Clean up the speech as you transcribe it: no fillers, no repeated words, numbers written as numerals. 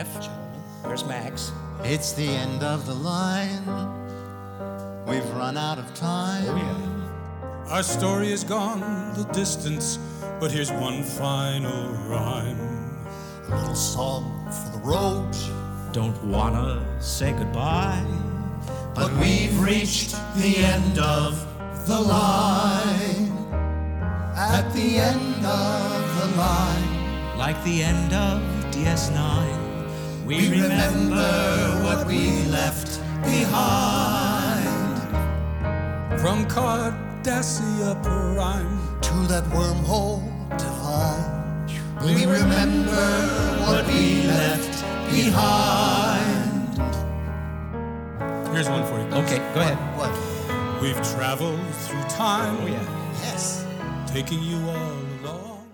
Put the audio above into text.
Jeff. Where's Max? It's the end of the line. We've run out of time. Oh, yeah. Our story is gone the distance, but here's one final rhyme. A little song for the road. Don't wanna say goodbye, But we've reached the end of the line. At the end of the line, like the end of DS9. we remember what we left behind. From Cardassia Prime To that wormhole divine, we remember what we left behind. Here's one for you. Okay, go ahead. What? We've traveled through time, Oh, yeah. Yes. taking you all along.